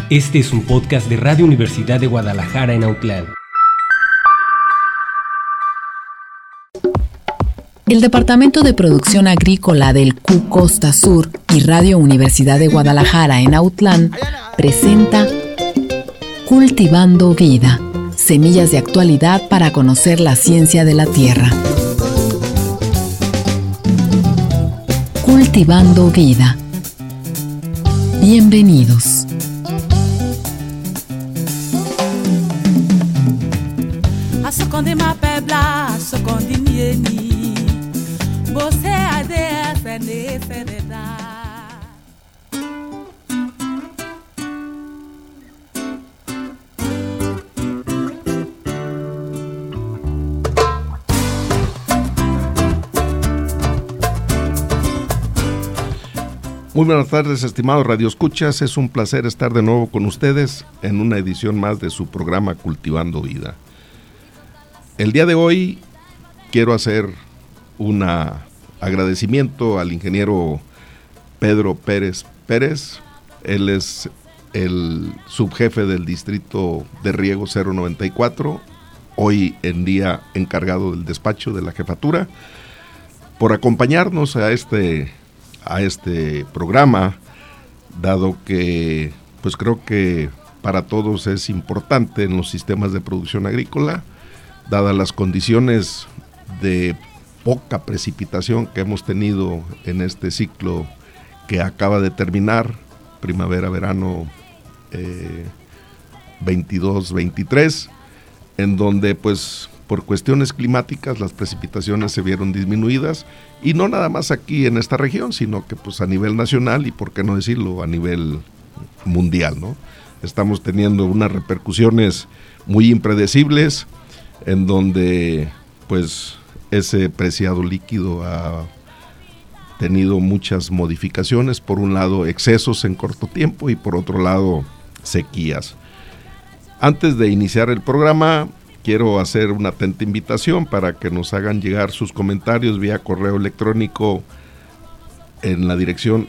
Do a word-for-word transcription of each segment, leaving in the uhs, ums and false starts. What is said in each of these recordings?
Este es un podcast de Radio Universidad de Guadalajara en Autlán. El Departamento de Producción Agrícola del C U Costa Sur y Radio Universidad de Guadalajara en Autlán presenta Cultivando Vida, semillas de actualidad para conocer la ciencia de la tierra. Cultivando Vida. Bienvenidos. Muy buenas tardes, estimados radioescuchas. Es un placer estar de nuevo con ustedes en una edición más de su programa Cultivando Vida. El día de hoy quiero hacer un agradecimiento al ingeniero Pedro Pérez Pérez. Él es el subjefe del distrito de riego cero noventa y cuatro, hoy en día encargado del despacho de la jefatura, por acompañarnos a este a este programa, dado que pues creo que para todos es importante en los sistemas de producción agrícola, dadas las condiciones de poca precipitación que hemos tenido en este ciclo que acaba de terminar, primavera-verano eh, veintidós veintitrés, en donde pues por cuestiones climáticas las precipitaciones se vieron disminuidas, y no nada más aquí en esta región, sino que pues a nivel nacional y por qué no decirlo a nivel mundial, ¿no? Estamos teniendo unas repercusiones muy impredecibles en donde pues ese preciado líquido ha tenido muchas modificaciones, por un lado excesos en corto tiempo y por otro lado sequías. Antes de iniciar el programa, quiero hacer una atenta invitación para que nos hagan llegar sus comentarios vía correo electrónico en la dirección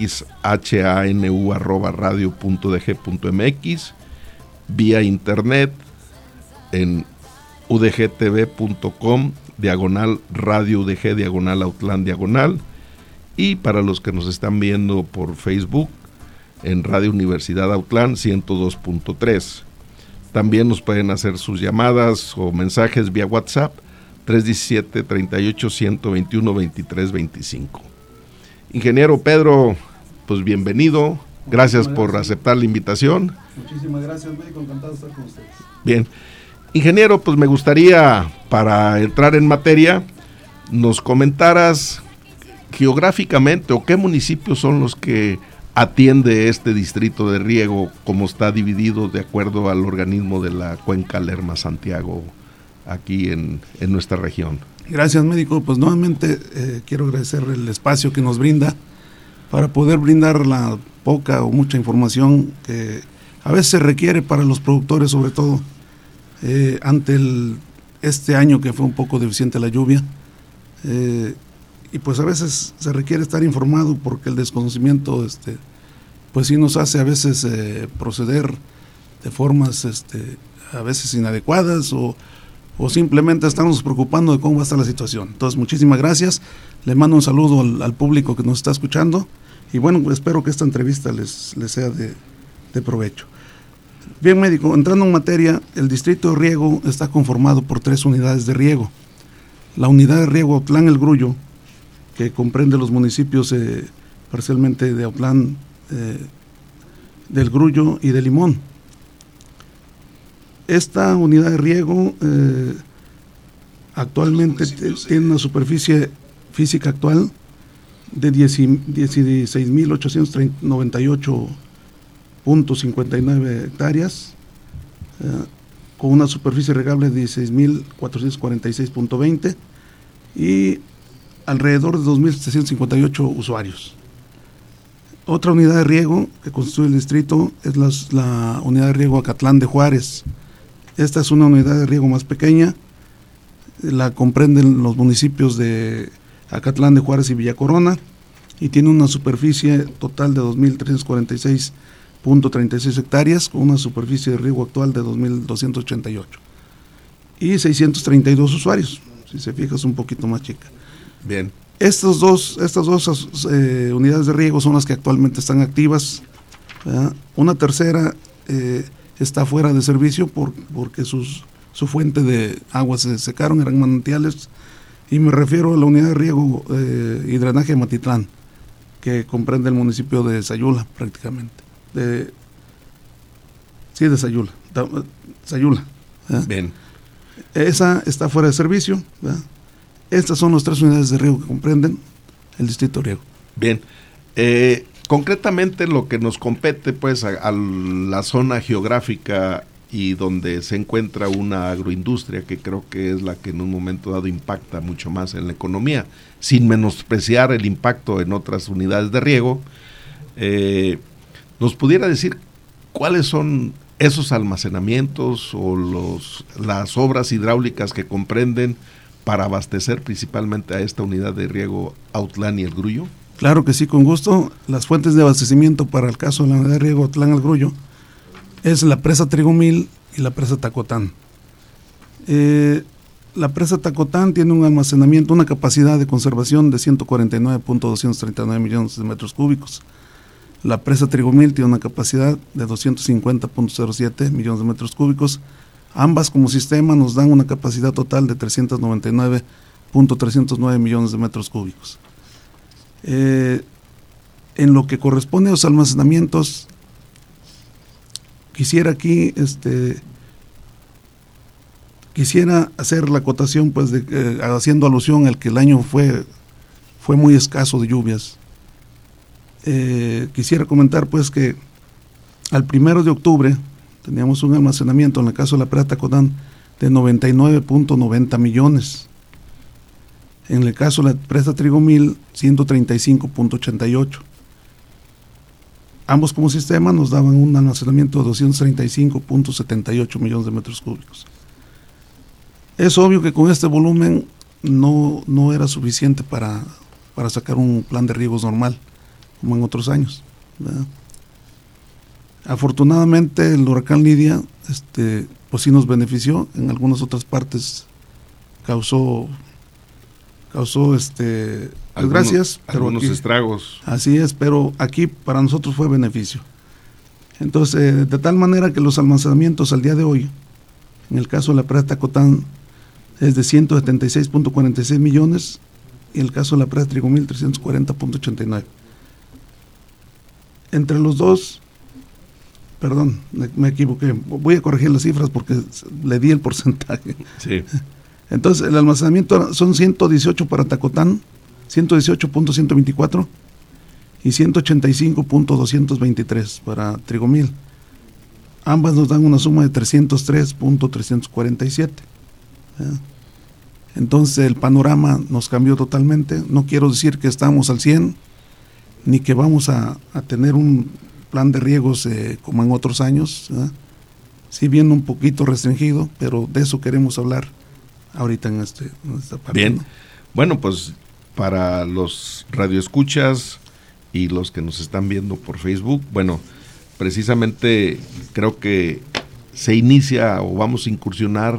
xhanu arroba radio punto d g punto m x, vía internet en udgtv punto com diagonal radio udg diagonal autlán diagonal, y para los que nos están viendo por Facebook en Radio Universidad Autlán ciento dos punto tres. También nos pueden hacer sus llamadas o mensajes vía WhatsApp tres uno siete, treinta y ocho, ciento veintiuno, veintitrés veinticinco. Ingeniero Pedro, pues bienvenido. Gracias por gracias. aceptar la invitación. Muchísimas gracias, médico. Encantado de estar con ustedes. Bien. Ingeniero, pues me gustaría, para entrar en materia, nos comentaras geográficamente o qué municipios son los que atiende este distrito de riego, como está dividido de acuerdo al organismo de la Cuenca Lerma-Santiago aquí en, en nuestra región. Gracias, médico. Pues nuevamente eh, quiero agradecer el espacio que nos brinda para poder brindar la poca o mucha información que a veces se requiere para los productores, sobre todo eh, ante el, este año que fue un poco deficiente la lluvia, eh, y pues a veces se requiere estar informado porque el desconocimiento este, pues sí nos hace a veces eh, proceder de formas este, a veces inadecuadas o, o simplemente estamos preocupando de cómo va a estar la situación. Entonces muchísimas gracias, le mando un saludo al, al público que nos está escuchando y bueno, espero que esta entrevista les, les sea de, de provecho. Bien, médico, entrando en materia, el distrito de riego está conformado por tres unidades de riego. La unidad de riego Autlán El Grullo, que comprende los municipios eh, parcialmente de Autlán, eh, del Grullo y de Limón. Esta unidad de riego eh, actualmente t- tiene una superficie física actual de dieciséis mil ochocientos noventa y ocho punto cincuenta y nueve hectáreas, eh, con una superficie regable de dieciséis mil cuatrocientos cuarenta y seis punto veinte y alrededor de dos mil setecientos cincuenta y ocho usuarios. Otra unidad de riego que constituye el distrito es la, la unidad de riego Acatlán de Juárez. Esta es una unidad de riego más pequeña, la comprenden los municipios de Acatlán de Juárez y Villa Corona, y tiene una superficie total de dos mil trescientos cuarenta y seis punto treinta y seis hectáreas con una superficie de riego actual de dos mil doscientos ochenta y ocho y seiscientos treinta y dos usuarios, si se fija es un poquito más chica. Bien. Estos dos, estas dos eh, unidades de riego son las que actualmente están activas, ¿verdad? Una tercera eh, está fuera de servicio por, porque sus, su fuente de agua se secaron, eran manantiales, y me refiero a la unidad de riego eh, y drenaje de Matitlán, que comprende el municipio de Sayula prácticamente. De, sí, de Sayula. De, Sayula. ¿verdad? Bien. Esa está fuera de servicio, ¿verdad? Estas son las tres unidades de riego que comprenden el distrito de riego. Bien. Eh, concretamente lo que nos compete pues a, a la zona geográfica y donde se encuentra una agroindustria que creo que es la que en un momento dado impacta mucho más en la economía, sin menospreciar el impacto en otras unidades de riego, eh, ¿nos pudiera decir cuáles son esos almacenamientos o los, las obras hidráulicas que comprenden para abastecer principalmente a esta unidad de riego Autlán y El Grullo? Claro que sí, con gusto. Las fuentes de abastecimiento para el caso de la unidad de riego Autlán El Grullo es la presa Trigomil y la presa Tacotán. Eh, la presa Tacotán tiene un almacenamiento, una capacidad de conservación de ciento cuarenta y nueve punto doscientos treinta y nueve millones de metros cúbicos. La presa Trigomil tiene una capacidad de doscientos cincuenta punto cero siete millones de metros cúbicos. Ambas como sistema nos dan una capacidad total de trescientos noventa y nueve punto trescientos nueve millones de metros cúbicos. Eh, en lo que corresponde a los almacenamientos, quisiera aquí, este, quisiera hacer la acotación, pues, de, eh, haciendo alusión al que el año fue, fue muy escaso de lluvias. Eh, quisiera comentar, pues, que al primero de octubre teníamos un almacenamiento, en el caso de la presa Tacotán, de noventa y nueve punto noventa millones. En el caso de la presa Trigomil, ciento treinta y cinco punto ochenta y ocho. Ambos como sistema nos daban un almacenamiento de doscientos treinta y cinco punto setenta y ocho millones de metros cúbicos. Es obvio que con este volumen no, no era suficiente para, para sacar un plan de riegos normal, como en otros años, ¿verdad? Afortunadamente el huracán Lidia, este, pues sí nos benefició, en algunas otras partes causó, causó este, desgracias, algunos, pero algunos aquí, estragos. Así es, pero aquí para nosotros fue beneficio. Entonces, eh, de tal manera que los almacenamientos al día de hoy, en el caso de la presa Tacotán, es de ciento setenta y seis punto cuarenta y seis millones, y el caso de la presa Trigomil, trescientos cuarenta punto ochenta y nueve. Entre los dos, perdón, me, me equivoqué, voy a corregir las cifras porque le di el porcentaje. Sí. Entonces, el almacenamiento son ciento dieciocho para Tacotán, ciento dieciocho punto ciento veinticuatro y ciento ochenta y cinco punto doscientos veintitrés para Trigomil. Ambas nos dan una suma de trescientos tres punto trescientos cuarenta y siete. ¿eh? Entonces, el panorama nos cambió totalmente. No quiero decir que estamos al cien, ni que vamos a, a tener un plan de riegos eh, como en otros años, ¿eh? Si bien un poquito restringido, pero de eso queremos hablar ahorita en, este, en esta parte. Bien, ¿no? Bueno, pues para los radioescuchas y los que nos están viendo por Facebook, bueno, precisamente creo que se inicia o vamos a incursionar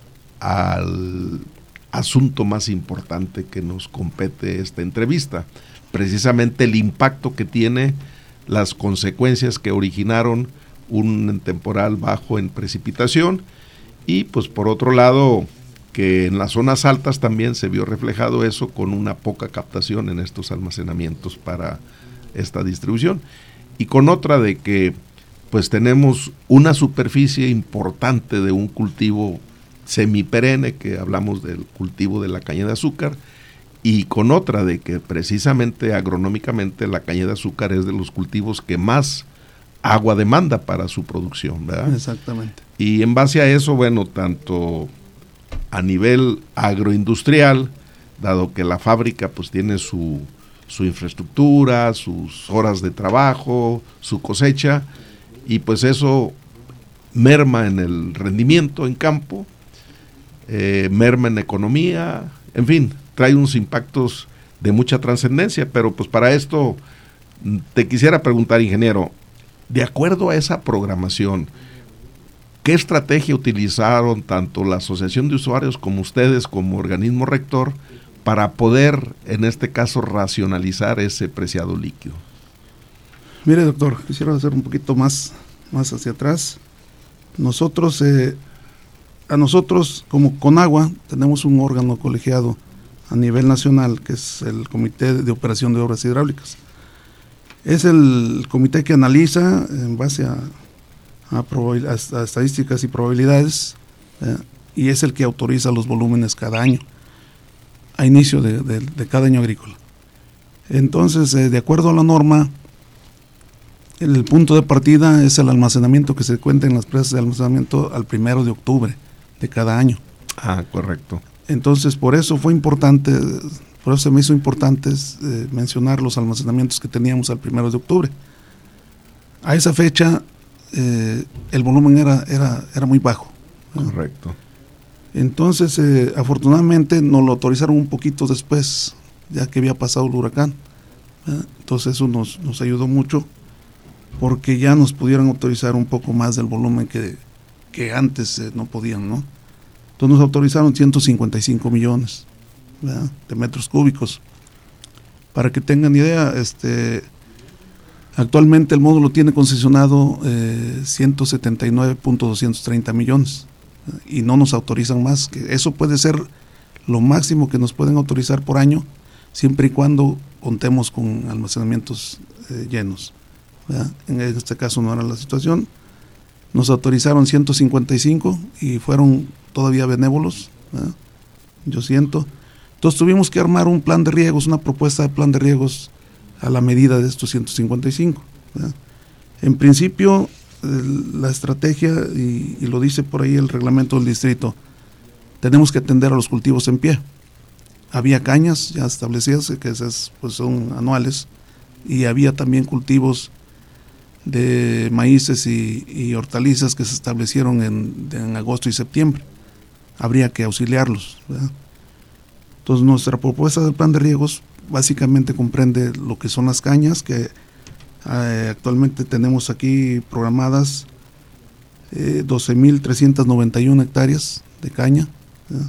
al asunto más importante que nos compete esta entrevista, precisamente el impacto que tiene, las consecuencias que originaron un temporal bajo en precipitación y pues por otro lado que en las zonas altas también se vio reflejado eso con una poca captación en estos almacenamientos para esta distribución y con otra de que pues tenemos una superficie importante de un cultivo semiperenne, que hablamos del cultivo de la caña de azúcar, y con otra de que precisamente agronómicamente la caña de azúcar es de los cultivos que más agua demanda para su producción, ¿verdad? Exactamente. Y en base a eso, bueno, tanto a nivel agroindustrial, dado que la fábrica pues tiene su, su infraestructura, sus horas de trabajo, su cosecha, y pues eso merma en el rendimiento en campo, eh, merma en economía, en fin, trae unos impactos de mucha trascendencia, pero pues para esto te quisiera preguntar, ingeniero, de acuerdo a esa programación, ¿qué estrategia utilizaron tanto la Asociación de Usuarios como ustedes como organismo rector para poder, en este caso, racionalizar ese preciado líquido? Mire, doctor, quisiera hacer un poquito más, más hacia atrás. Nosotros, eh, a nosotros como Conagua, tenemos un órgano colegiado a nivel nacional, que es el Comité de Operación de Obras Hidráulicas. Es el comité que analiza en base a, a, a, a estadísticas y probabilidades, eh, y es el que autoriza los volúmenes cada año, a inicio de, de, de cada año agrícola. Entonces, eh, de acuerdo a la norma, el punto de partida es el almacenamiento que se cuenta en las presas de almacenamiento al primero de octubre de cada año. Ah, correcto. Entonces, por eso fue importante, por eso se me hizo importante eh, mencionar los almacenamientos que teníamos al primero de octubre. A esa fecha, eh, el volumen era, era, era muy bajo. Correcto. ¿no? Entonces, eh, afortunadamente, nos lo autorizaron un poquito después, ya que había pasado el huracán. ¿eh? Entonces, eso nos, nos ayudó mucho, porque ya nos pudieron autorizar un poco más del volumen que, que antes eh, no podían, ¿no? Entonces nos autorizaron ciento cincuenta y cinco millones, ¿verdad?, de metros cúbicos. Para que tengan idea, este, actualmente el módulo tiene concesionado eh, ciento setenta y nueve punto doscientos treinta millones, ¿verdad?, y no nos autorizan más. Que eso puede ser lo máximo que nos pueden autorizar por año, siempre y cuando contemos con almacenamientos eh, llenos. ¿verdad? En este caso no era la situación. Nos autorizaron ciento cincuenta y cinco y fueron todavía benévolos, ¿verdad? Yo siento. Entonces tuvimos que armar un plan de riegos, una propuesta de plan de riegos a la medida de estos ciento cincuenta y cinco. ¿verdad? En principio, el, la estrategia, y, y lo dice por ahí el reglamento del distrito, tenemos que atender a los cultivos en pie. Había cañas ya establecidas, que esas pues son anuales, y había también cultivos de maíces y, y hortalizas que se establecieron en, en agosto y septiembre. Habría que auxiliarlos, ¿verdad? Entonces nuestra propuesta del plan de riegos básicamente comprende lo que son las cañas, que eh, actualmente tenemos aquí programadas eh, doce mil trescientas noventa y una hectáreas de caña, ¿verdad?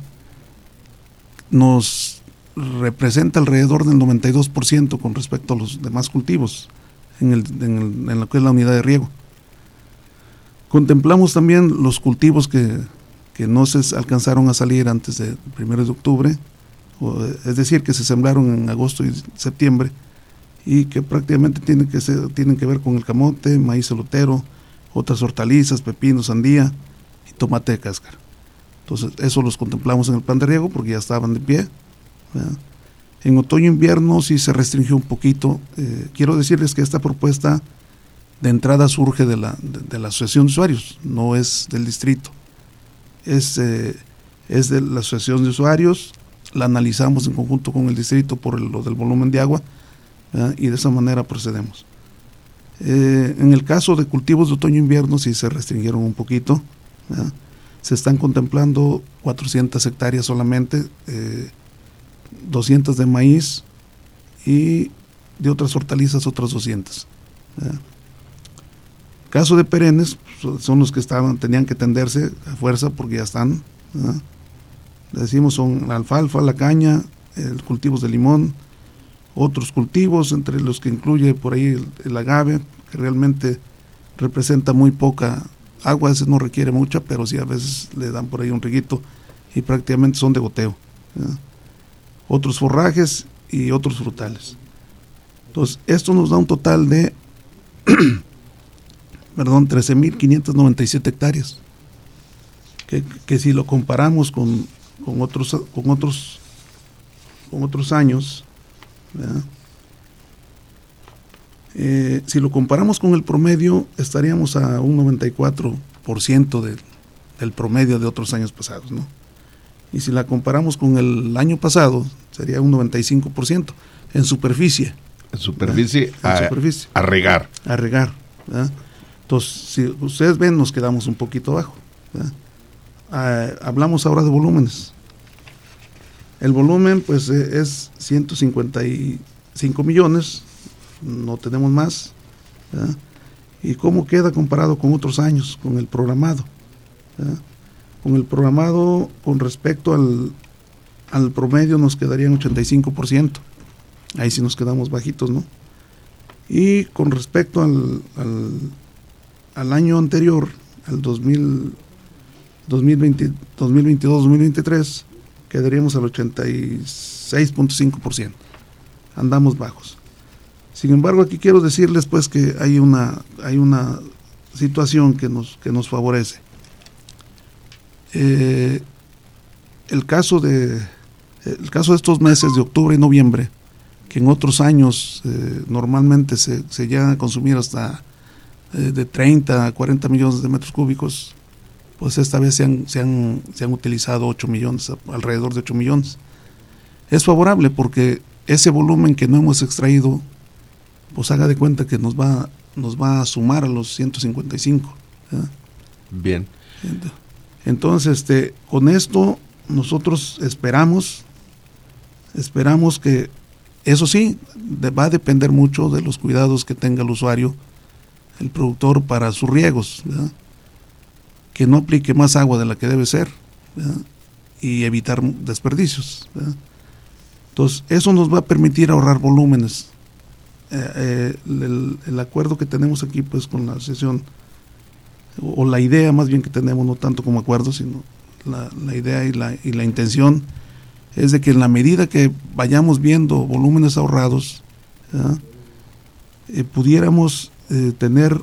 Nos representa alrededor del noventa y dos por ciento con respecto a los demás cultivos en, el, en, el, en lo que es la unidad de riego. Contemplamos también los cultivos que, que no se alcanzaron a salir antes del primero de octubre, o, es decir, que se sembraron en agosto y septiembre y que prácticamente tienen que, ser, tienen que ver con el camote, maíz elotero, otras hortalizas, pepino, sandía y tomate de cáscara. Entonces, eso los contemplamos en el plan de riego porque ya estaban de pie. ¿verdad? En otoño-invierno sí se restringió un poquito. Eh, quiero decirles que esta propuesta de entrada surge de la, de, de la Asociación de Usuarios, no es del distrito. Es, eh, es de la Asociación de Usuarios, la analizamos en conjunto con el distrito por el, lo del volumen de agua, ¿verdad? Y de esa manera procedemos. Eh, en el caso de cultivos de otoño-invierno sí se restringieron un poquito, ¿verdad? Se están contemplando cuatrocientas hectáreas solamente, eh, doscientas de maíz y de otras hortalizas otras doscientas. ¿verdad? Caso de perennes, son los que estaban, tenían que tenderse a fuerza porque ya están. ¿verdad? Decimos son la alfalfa, la caña, el cultivos de limón, otros cultivos, entre los que incluye por ahí el, el agave, que realmente representa muy poca agua, a veces no requiere mucha, pero sí a veces le dan por ahí un riguito y prácticamente son de goteo. ¿verdad? Otros forrajes y otros frutales. Entonces, esto nos da un total de perdón, trece mil quinientas noventa y siete hectáreas. Que, que si lo comparamos con, con otros con otros con otros años, eh, si lo comparamos con el promedio, estaríamos a un noventa y cuatro por ciento de, del promedio de otros años pasados, ¿no? Y si la comparamos con el año pasado, sería un noventa y cinco por ciento en superficie. En superficie, ¿verdad? a, en superficie. a regar. A regar, ¿verdad? Entonces, si ustedes ven, nos quedamos un poquito abajo. Ah, hablamos ahora de volúmenes. El volumen, pues, eh, es ciento cincuenta y cinco millones, no tenemos más, ¿verdad? ¿Y cómo queda comparado con otros años, con el programado? ¿verdad? Con el programado, con respecto al, al promedio, nos quedarían ochenta y cinco por ciento. Ahí sí nos quedamos bajitos, ¿no? Y con respecto al, al, al año anterior, al dos mil, dos mil veinte, dos mil veintidós, dos mil veintitrés, quedaríamos al ochenta y seis punto cinco por ciento. Andamos bajos. Sin embargo, aquí quiero decirles pues que hay una, hay una situación que nos, que nos favorece. Eh, el caso de el caso de estos meses de octubre y noviembre, que en otros años eh, normalmente se, se llega a consumir hasta eh, de treinta a cuarenta millones de metros cúbicos, pues esta vez se han, se han, se han utilizado ocho millones, alrededor de ocho millones. Es favorable porque ese volumen que no hemos extraído, pues haga de cuenta que nos va, nos va a sumar a los ciento cincuenta y cinco. ¿verdad? Bien. Entonces, este, con esto nosotros esperamos, esperamos que, eso sí, de, va a depender mucho de los cuidados que tenga el usuario, el productor, para sus riegos, ¿verdad? Que no aplique más agua de la que debe ser, ¿verdad? Y evitar desperdicios, ¿verdad? Entonces, eso nos va a permitir ahorrar volúmenes. Eh, eh, el, el acuerdo que tenemos aquí pues con la asociación, o, o la idea más bien que tenemos, no tanto como acuerdo, sino la, la idea y la, y la intención, es de que en la medida que vayamos viendo volúmenes ahorrados, eh, pudiéramos eh, tener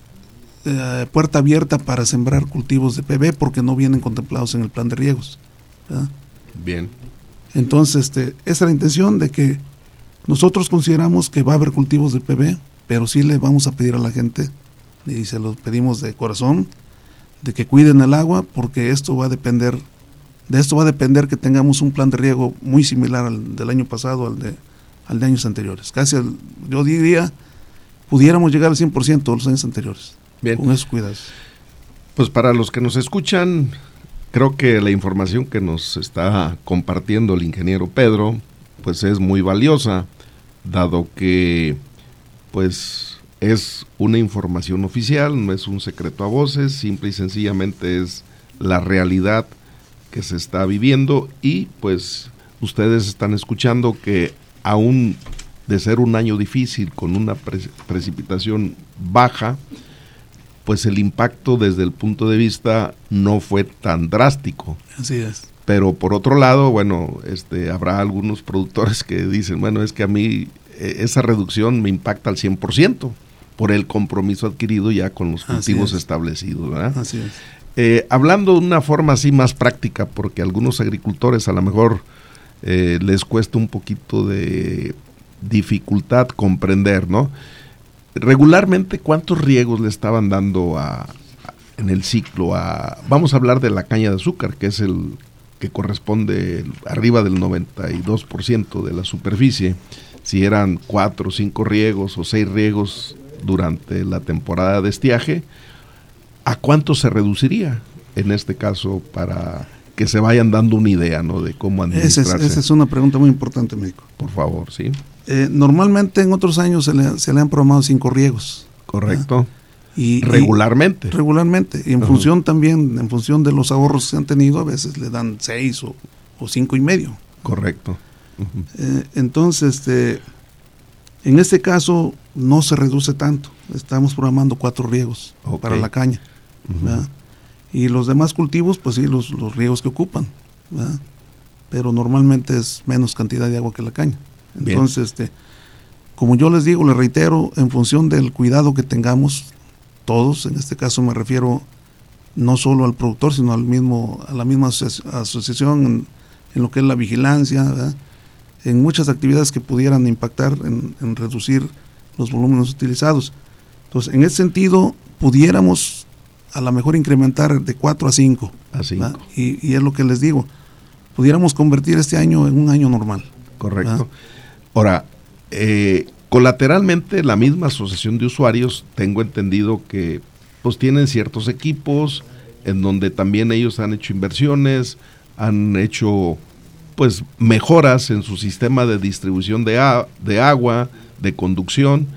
eh, puerta abierta para sembrar cultivos de P B, porque no vienen contemplados en el plan de riegos. ¿verdad? Bien. Entonces, este, esa es la intención, de que nosotros consideramos que va a haber cultivos de P B, pero sí le vamos a pedir a la gente, y se los pedimos de corazón, de que cuiden el agua, porque esto va a depender, de esto va a depender que tengamos un plan de riego muy similar al del año pasado, al de, al de años anteriores. Casi, al, yo diría, pudiéramos llegar al cien por ciento de los años anteriores. Bien. Con esos cuidados. Pues para los que nos escuchan, creo que la información que nos está compartiendo el ingeniero Pedro, pues es muy valiosa, dado que pues es una información oficial, no es un secreto a voces, simple y sencillamente es la realidad que se está viviendo, y pues ustedes están escuchando que aún de ser un año difícil con una pre- precipitación baja, pues el impacto desde el punto de vista no fue tan drástico. Así es. Pero por otro lado, bueno, este, habrá algunos productores que dicen, bueno, es que a mí eh, esa reducción me impacta al cien por ciento por el compromiso adquirido ya con los cultivos establecidos, ¿verdad? Así es. Eh, hablando de una forma así más práctica, porque a algunos agricultores a lo mejor eh, les cuesta un poquito de dificultad comprender, ¿no? Regularmente, ¿cuántos riegos le estaban dando a, a, en el ciclo a, vamos a hablar de la caña de azúcar, que es el que corresponde arriba del noventa y dos por ciento de la superficie, si eran cuatro, cinco riegos o seis riegos durante la temporada de estiaje, ¿a cuánto se reduciría en este caso, para que se vayan dando una idea, ¿no?, de cómo administrarse? Esa es, esa es una pregunta muy importante, médico. Por favor, sí. Eh, normalmente en otros años se le, se le han programado cinco riegos. Correcto. Y, regularmente. Y, regularmente. Y en uh-huh. función también, en función de los ahorros que se han tenido, a veces le dan seis o, o cinco y medio. Correcto. Uh-huh. Eh, entonces, este, en este caso no se reduce tanto. Estamos programando cuatro riegos okay. para la caña. Uh-huh. Y los demás cultivos, pues sí, los, los riegos que ocupan. ¿verdad? Pero normalmente es menos cantidad de agua que la caña. Entonces, este, como yo les digo, les reitero, en función del cuidado que tengamos todos, en este caso me refiero no solo al productor, sino al mismo, a la misma asoci- asociación en, en lo que es la vigilancia, ¿verdad? En muchas actividades que pudieran impactar en, en reducir los volúmenes utilizados. Entonces, en ese sentido, pudiéramos a lo mejor incrementar de cuatro a cinco. A cinco. Y, y es lo que les digo, pudiéramos convertir este año en un año normal. Correcto. ¿verdad? Ahora, eh, colateralmente la misma asociación de usuarios, tengo entendido que pues tienen ciertos equipos en donde también ellos han hecho inversiones, han hecho pues mejoras en su sistema de distribución de, a, de agua, de conducción.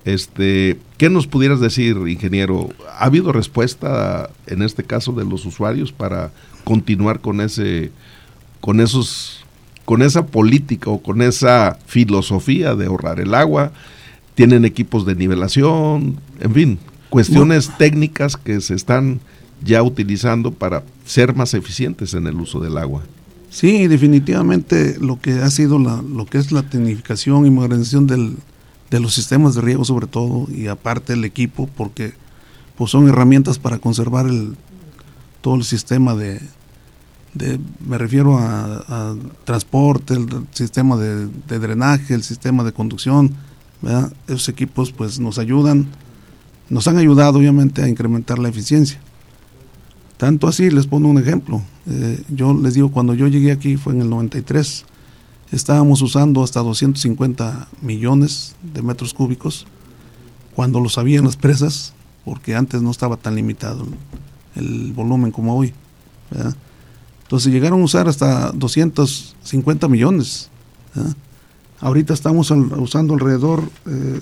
Este, ¿qué nos pudieras decir, ingeniero? ¿Ha habido respuesta en este caso de los usuarios para continuar con ese, con esos, con esa política o con esa filosofía de ahorrar el agua? ¿Tienen equipos de nivelación? En fin, cuestiones no. técnicas que se están ya utilizando para ser más eficientes en el uso del agua. Sí, definitivamente lo que ha sido la, lo que es la tecnificación y modernización del de los sistemas de riego sobre todo, y aparte el equipo, porque pues son herramientas para conservar el todo el sistema de, de me refiero a, a transporte, el sistema de, de drenaje, el sistema de conducción, ¿verdad? Esos equipos pues nos ayudan, nos han ayudado obviamente a incrementar la eficiencia. Tanto así, les pongo un ejemplo, eh, yo les digo, cuando yo llegué aquí fue en el noventa y tres, estábamos usando hasta doscientos cincuenta millones de metros cúbicos cuando los había en las presas, porque antes no estaba tan limitado el, el volumen como hoy, ¿verdad? Entonces llegaron a usar hasta doscientos cincuenta millones, ¿verdad? Ahorita estamos al, usando alrededor eh,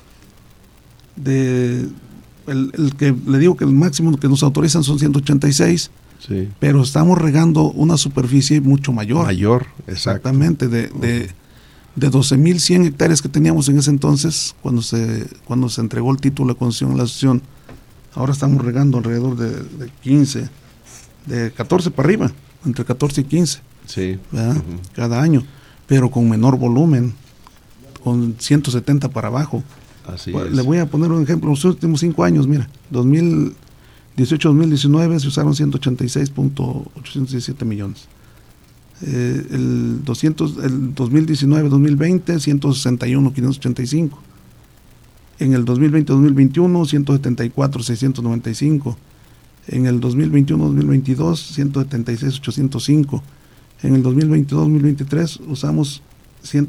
de el, el que le digo que el máximo que nos autorizan son ciento ochenta y seis. Sí. Pero estamos regando una superficie mucho mayor. Mayor, exacto. Exactamente, de, de, de doce mil cien hectáreas que teníamos en ese entonces, cuando se cuando se entregó el título de concesión a la asociación, ahora estamos regando alrededor de, de quince, de catorce para arriba, entre catorce y quince, sí. ¿verdad? Uh-huh. Cada año, pero con menor volumen, con ciento setenta para abajo. Así pues, es. Le voy a poner un ejemplo, los últimos cinco años, mira, dos mil dieciocho a dos mil diecinueve se usaron ciento ochenta y seis punto ochocientos diecisiete millones. Eh, el, doscientos, el dos mil diecinueve a dos mil veinte, ciento sesenta y uno mil quinientos ochenta y cinco. En el dos mil veinte a dos mil veintiuno, ciento setenta y cuatro mil seiscientos noventa y cinco. En el dos mil veintiuno a dos mil veintidós, ciento setenta y seis mil ochocientos cinco. En el dos mil veintidós a dos mil veintitrés usamos cien,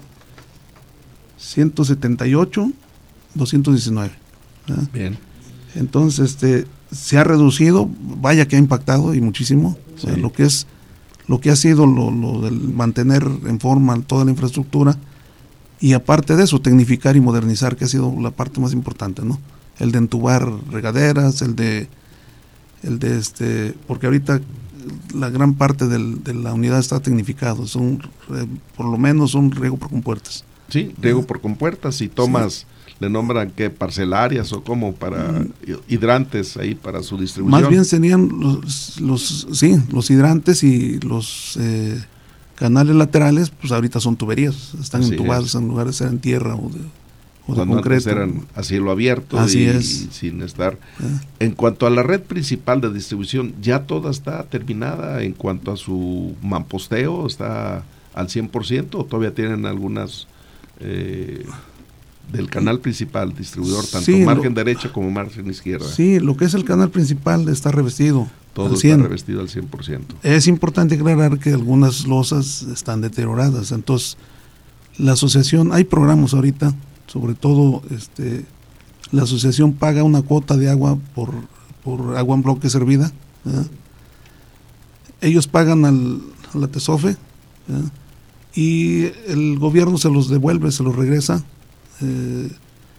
ciento setenta y ocho mil doscientos diecinueve. ¿verdad? Bien. Entonces, este se ha reducido, vaya que ha impactado y muchísimo, sí. O sea, lo que es lo que ha sido lo, lo del mantener en forma toda la infraestructura, y aparte de eso tecnificar y modernizar, que ha sido la parte más importante, ¿no? El de entubar regaderas, el de el de este porque ahorita la gran parte del, de la unidad está tecnificado, son eh, por lo menos son riego por compuertas. Sí, riego por compuertas, y tomas sí. ¿Le nombran qué? ¿Parcelarias o cómo? Para hidrantes ahí para su distribución. Más bien serían los, los sí, los hidrantes y los eh, canales laterales, pues ahorita son tuberías, están así entubados es. En lugar de ser en tierra o de, o Cuando de concreto. Antes eran a cielo abierto así y, es. y sin estar. ¿Eh? En cuanto a la red principal de distribución, ¿ya toda está terminada en cuanto a su mamposteo? ¿Está al cien por ciento o todavía tienen algunas... Eh, del canal principal, distribuidor, tanto sí, margen lo, derecha como margen izquierda? Sí, lo que es el canal principal está revestido. Todo está revestido al cien por ciento. Es importante aclarar que algunas losas están deterioradas, entonces la asociación, hay programas ahorita, sobre todo este la asociación paga una cuota de agua por, por agua en bloque servida, ¿verdad? Ellos pagan al, a la TESOFE, ¿verdad? Y el gobierno se los devuelve, se los regresa. Eh,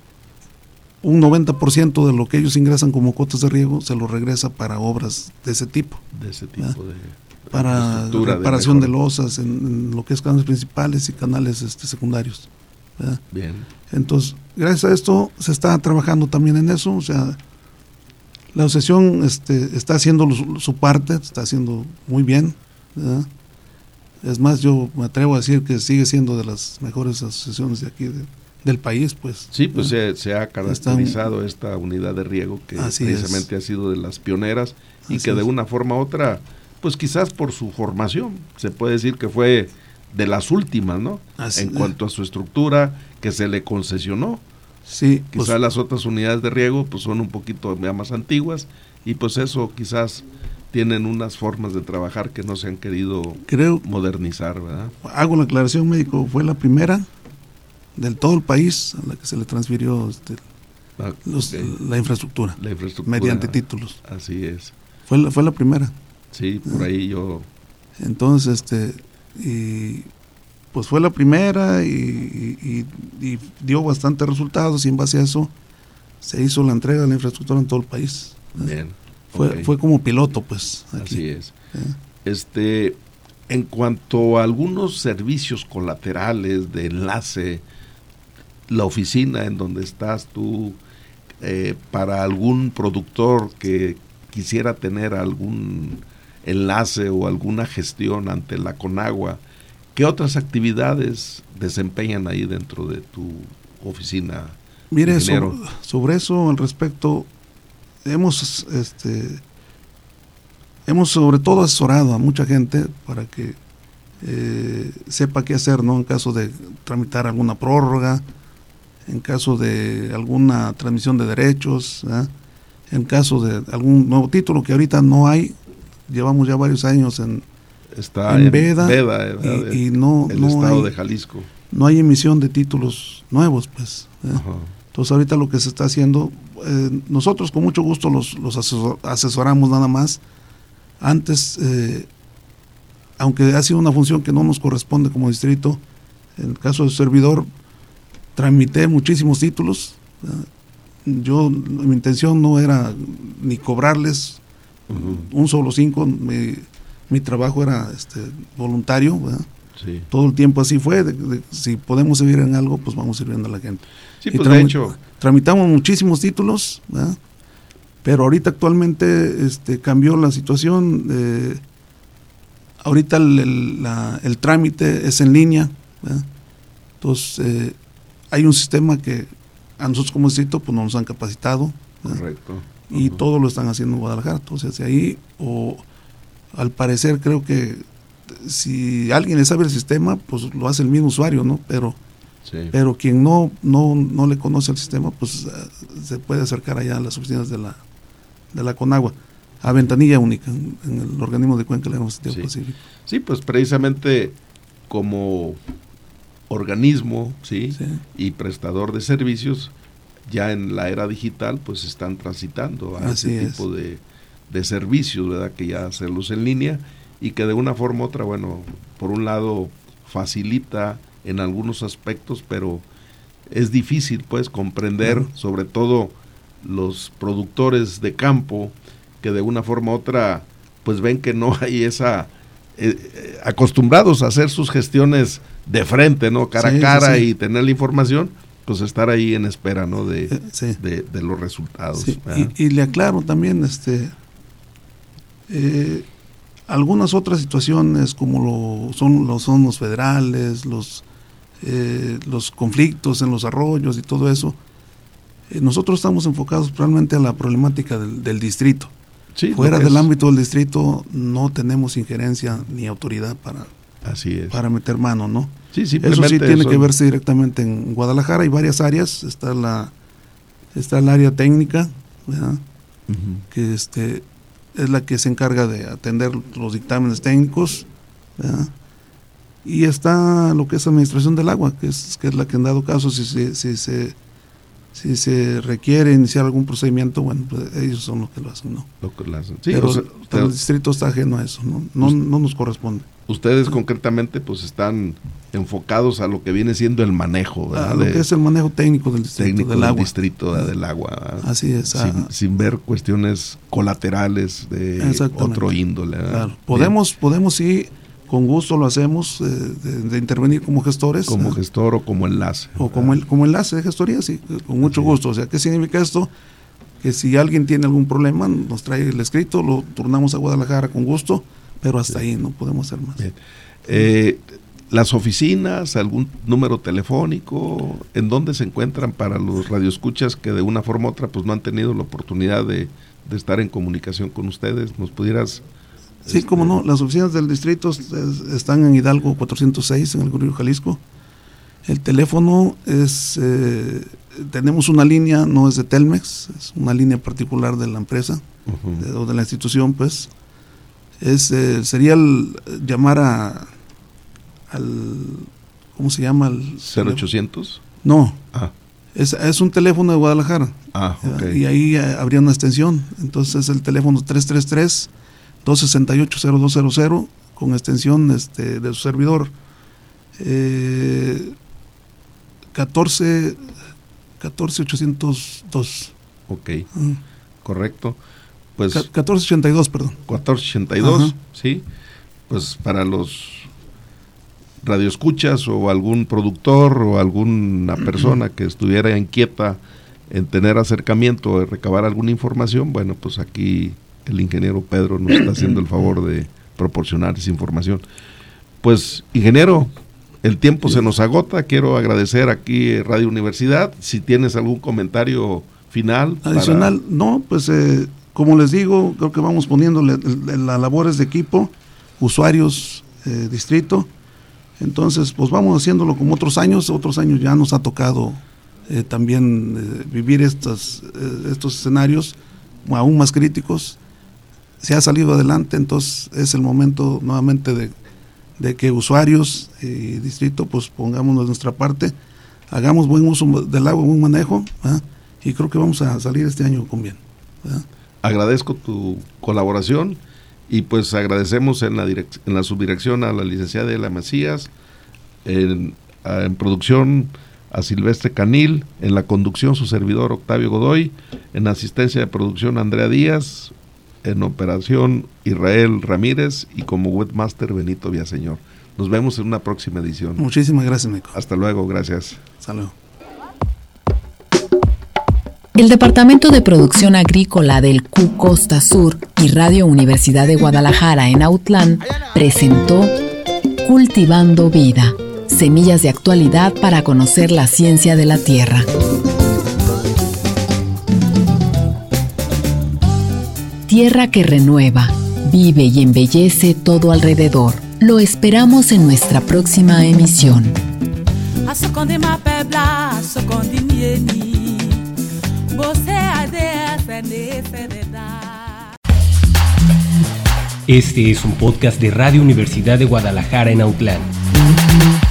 un noventa por ciento de lo que ellos ingresan como cuotas de riego se lo regresa para obras de ese tipo, de ese tipo ¿verdad? de para reparación de, de losas en, en lo que es canales principales y canales este, secundarios, ¿verdad? Bien. Entonces, gracias a esto se está trabajando también en eso, o sea, la asociación este, está haciendo su, su parte, está haciendo muy bien, ¿verdad? Es más, yo me atrevo a decir que sigue siendo de las mejores asociaciones de aquí de, del país, pues. Sí, pues se, se ha caracterizado Están, esta unidad de riego que precisamente es. ha sido de las pioneras y así que de es. una forma u otra, pues quizás por su formación, se puede decir que fue de las últimas, ¿no? Así en es. cuanto a su estructura, que se le concesionó. Sí. Quizás pues, las otras unidades de riego pues son un poquito ya más antiguas y pues eso quizás tienen unas formas de trabajar que no se han querido creo, modernizar, ¿verdad? Hago la aclaración, médico, fue la primera del todo el país a la que se le transfirió este, ah, los, okay. la infraestructura, la infraestructura mediante títulos. Así es. Fue la, fue la primera. Sí, por ahí yo. Entonces, este, y pues fue la primera y, y, y dio bastantes resultados, y en base a eso se hizo la entrega de la infraestructura en todo el país. Bien. Fue, Okay. fue como piloto, pues. Aquí. Así es. ¿Eh? Este, en cuanto a algunos servicios colaterales de enlace, la oficina en donde estás tú, eh, para algún productor que quisiera tener algún enlace o alguna gestión ante la Conagua, ¿qué otras actividades desempeñan ahí dentro de tu oficina? Mire, sobre, sobre eso al respecto, hemos este hemos sobre todo asesorado a mucha gente para que eh, sepa qué hacer, ¿no? En caso de tramitar alguna prórroga, en caso de alguna transmisión de derechos, ¿eh? En caso de algún nuevo título que ahorita no hay, llevamos ya varios años en, Está en, en Veda, Veda y, y no, el no estado hay, de Jalisco. No hay emisión de títulos nuevos, pues. ¿eh? Ajá. Entonces ahorita lo que se está haciendo, eh, nosotros con mucho gusto los, los asesor, asesoramos nada más. Antes, eh, aunque ha sido una función que no nos corresponde como distrito, en el caso del servidor, tramité muchísimos títulos. ¿eh? Yo, mi intención no era ni cobrarles uh-huh. un solo cinco, mi, mi trabajo era este, voluntario, ¿verdad? Sí. Todo el tiempo así fue, de, de, si podemos servir en algo, pues vamos sirviendo a la gente. Sí, pues de hecho. Tramitamos muchísimos títulos, ¿verdad? Pero ahorita actualmente este, cambió la situación, eh, ahorita el, el, la, el trámite es en línea, ¿verdad? Entonces eh, hay un sistema que a nosotros como distrito pues nos han capacitado, ¿verdad? Correcto. Y uh-huh. todo lo están haciendo en Guadalajara, entonces de ahí, o al parecer creo que si alguien le sabe el sistema, pues lo hace el mismo usuario, ¿no? Pero sí. pero quien no, no no le conoce el sistema, pues uh, se puede acercar allá a las oficinas de la de la Conagua, a ventanilla única en, en el organismo de Cuenca del sí. Pacífico. Sí, pues precisamente como organismo, ¿sí? sí, y prestador de servicios, ya en la era digital, pues están transitando a Así ese es. tipo de, de servicios, ¿verdad? Que ya hacerlos en línea y que de una forma u otra, bueno, por un lado facilita en algunos aspectos, pero es difícil, pues, comprender, uh-huh. sobre todo los productores de campo, que de una forma u otra, pues ven que no hay esa, eh, eh, acostumbrados a hacer sus gestiones de frente, ¿no? Cara sí, a cara sí, sí. y tener la información, pues estar ahí en espera, ¿no? De, eh, sí. de, de los resultados. Sí. Y, y le aclaro también, este, eh, algunas otras situaciones como lo son los son los federales, los eh, los conflictos en los arroyos y todo eso, eh, nosotros estamos enfocados realmente a la problemática del, del distrito. Sí, fuera del ámbito del distrito no tenemos injerencia ni autoridad para, Así es. para meter mano, ¿no? Sí, eso sí tiene eso. que verse directamente en Guadalajara. Hay varias áreas, está la está el área técnica, ¿verdad? Uh-huh. que este es la que se encarga de atender los dictámenes técnicos, ¿verdad? Y está lo que es administración del agua, que es que es la que en dado caso si se si, si, si, si se requiere iniciar algún procedimiento, bueno, pues ellos son los que lo hacen, ¿no? Lo que lo hacen. Sí, pero, o sea, pero el distrito está ajeno a eso, ¿no? No, no nos corresponde. Ustedes concretamente pues están enfocados a lo que viene siendo el manejo, ¿verdad? A lo de, que es el manejo técnico del distrito técnico del, del agua. distrito ¿verdad? Del agua. ¿verdad? Así es. Sin, ah, sin ver cuestiones colaterales de otro índole. Claro. Podemos, podemos sí, con gusto lo hacemos, eh, de, de intervenir como gestores. Como ¿verdad? gestor o como enlace. O como, el, como enlace de gestoría, sí, con mucho sí. gusto. O sea, ¿qué significa esto? Que si alguien tiene algún problema, nos trae el escrito, lo turnamos a Guadalajara con gusto, pero hasta sí. ahí no podemos hacer más. Bien. Eh, las oficinas, algún número telefónico, ¿en dónde se encuentran para los radioescuchas que de una forma u otra pues no han tenido la oportunidad de, de estar en comunicación con ustedes? ¿Nos pudieras...? Sí, este... cómo no, las oficinas del distrito están en Hidalgo cuatrocientos seis, en el Río Jalisco. El teléfono es, eh, tenemos una línea, no es de Telmex, es una línea particular de la empresa, uh-huh. de, o de la institución, pues. Es, eh, sería el, llamar a al ¿cómo se llama? El ¿cero ochocientos? No, ah. es, es un teléfono de Guadalajara. Ah, okay. Y ahí eh, habría una extensión. Entonces el teléfono tres tres tres, dos seis ocho, cero dos cero cero con extensión este, de su servidor. Eh, catorce, catorce ochocientos dos. Ok, uh, correcto. Pues catorce ochenta y dos, perdón. catorce ochenta y dos, sí. Pues para los radioescuchas o algún productor o alguna persona que estuviera inquieta en tener acercamiento, de recabar alguna información, bueno, pues aquí el ingeniero Pedro nos está haciendo el favor de proporcionar esa información. Pues, ingeniero, el tiempo se nos agota. Quiero agradecer aquí Radio Universidad. Si tienes algún comentario final. Adicional, para... no, pues eh, como les digo, creo que vamos poniéndole las labores de equipo, usuarios, eh, distrito. Entonces, pues vamos haciéndolo como otros años. Otros años ya nos ha tocado eh, también eh, vivir estos, eh, estos escenarios aún más críticos. Se ha salido adelante, entonces es el momento nuevamente de de que usuarios y distrito pues pongamos de nuestra parte, hagamos buen uso del agua, buen manejo, ¿verdad? Y creo que vamos a salir este año con bien, ¿verdad? Agradezco tu colaboración y pues agradecemos en la, direc- en la subdirección a la licenciada Adela Macías, en, a, en producción a Silvestre Canil, en la conducción su servidor Octavio Godoy, en asistencia de producción Andrea Díaz, en operación Israel Ramírez y como webmaster Benito Villaseñor. Nos vemos en una próxima edición. Muchísimas gracias, Mico. Hasta luego, gracias. Hasta luego. El Departamento de Producción Agrícola del Q Costa Sur y Radio Universidad de Guadalajara en Autlán presentó Cultivando Vida, semillas de actualidad para conocer la ciencia de la tierra. Tierra que renueva, vive y embellece todo alrededor. Lo esperamos en nuestra próxima emisión. Este es un podcast de Radio Universidad de Guadalajara en Autlán.